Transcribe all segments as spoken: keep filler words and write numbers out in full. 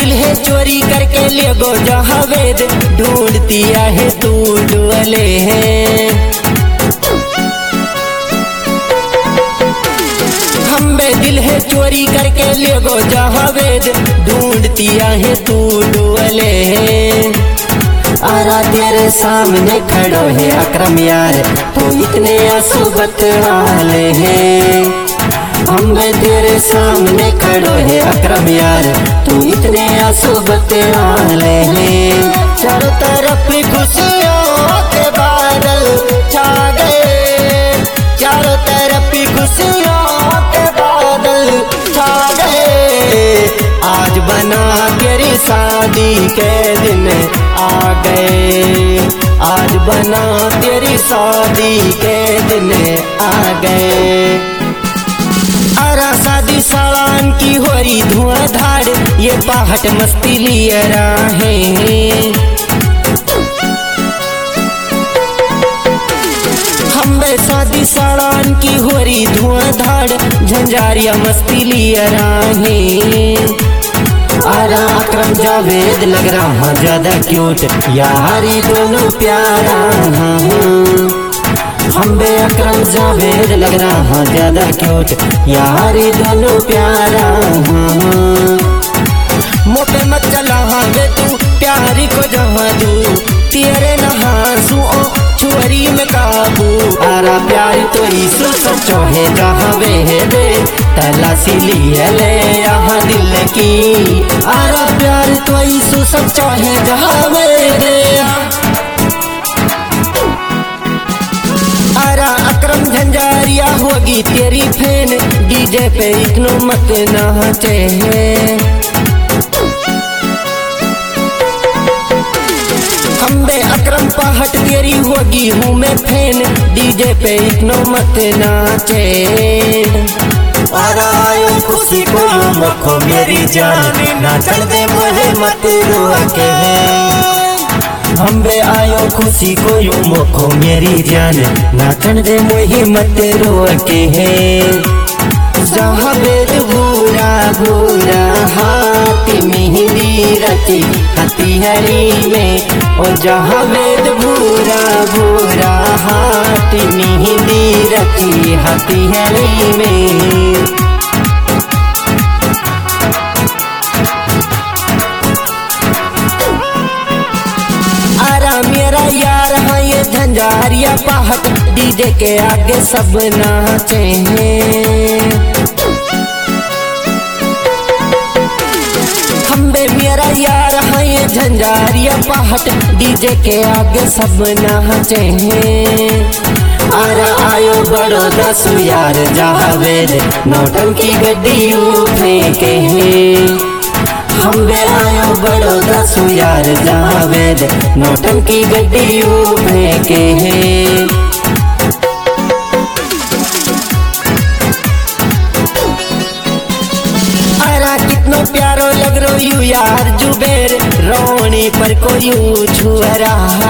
दिल है चोरी करके ले गो जहावेद, ढूंढती है तू डुअले है। हम बे दिल है चोरी करके ले गो जहावेद, ढूंढती है तू डुअले है। आरा तेरे सामने खड़ो है अकरम यार, तू इतने असुबत वाले हैं। हम तेरे सामने खड़ो है अकरम यार, तू इतने असुबत वाले हैं। चारों तरफ खुशियों के बादल छा गए, चारों तरफ खुशियों के बादल छा गए। आज बना तेरी शादी के दिन आ गए, आज बना तेरी शादी के दिन आ गए। आरा शादी सालान की हो रही धुआंधार, ये पहाट मस्ती लिए राहें। हम शादी सालान की हो रही धुआंधार, झंझारिया मस्ती लिए राहें। आरा अकरम जावेद लग रहा ज्यादा क्यूट, यारी दोनों प्यारा। हम बे अकरम जावेद लग रहा ज्यादा क्यूट, यारी दोनों प्यारा। मोटे मत चला वे तू प्यारी को जहाँ दू, तेरे नहासू ओ छुअरी में काबू। आरा प्यारी तो ईसु सचो है जहाँ वे है बे, तलाशी लिए ले यहाँ दिल की। आरा प्यारी तो ईसु सचो है जहाँ वे दे। आरा अकरम झंझारिया होगी तेरी फैन, डीजे पे इतनो मत नाचे। हम बे अकरम पहाट तेरी होगी हूँ मैं फैन, डीजे पे इतनो मत नाचे। आरा आयो खुशी को मखो मेरी जान, नाचन दे मुझे मत रुआ के। हम बे आयो खुशी को यूं मोखो मेरी जान, नाचन दे मुझे मत रोके है। जहाँ वेद भूरा भूरा हाथी मेहंदी रची हथेली में, और जहाँ वेद भूरा भूरा हाथी मेहंदी रची हथेली में। मेरा यार हाँ ये झंझारिया पहाट, डीजे के आगे सब नाचे हैं। हम बे मेरा यार हाँ ये झंझारिया पहाट, डीजे के आगे सब नाचे हैं। आरा आयो बड़ो दसु यार जावेद, नौटंकी गड्डी फेंके हैं। हम बे आयो बड़ो दसु यार जावेद, नौटंकी गड्डी फेंके हैं। आरा कितनो प्यारो लग रो यू यार जुबेर, रोनी पर को यू छुआ रहा।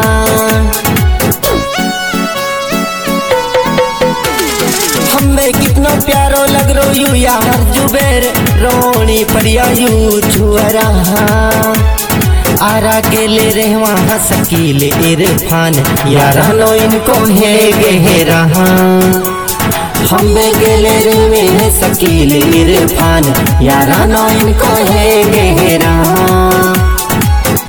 हमें कितना प्यारो लग रो यू यार जुबेर, रोनी परिया यू छुआ रहा। आरा के ले रहे वहाँ शकील इरफान, यारा नो इनको है गहरा। हम गेले रे में शकील इरफान, यारा नो इनको है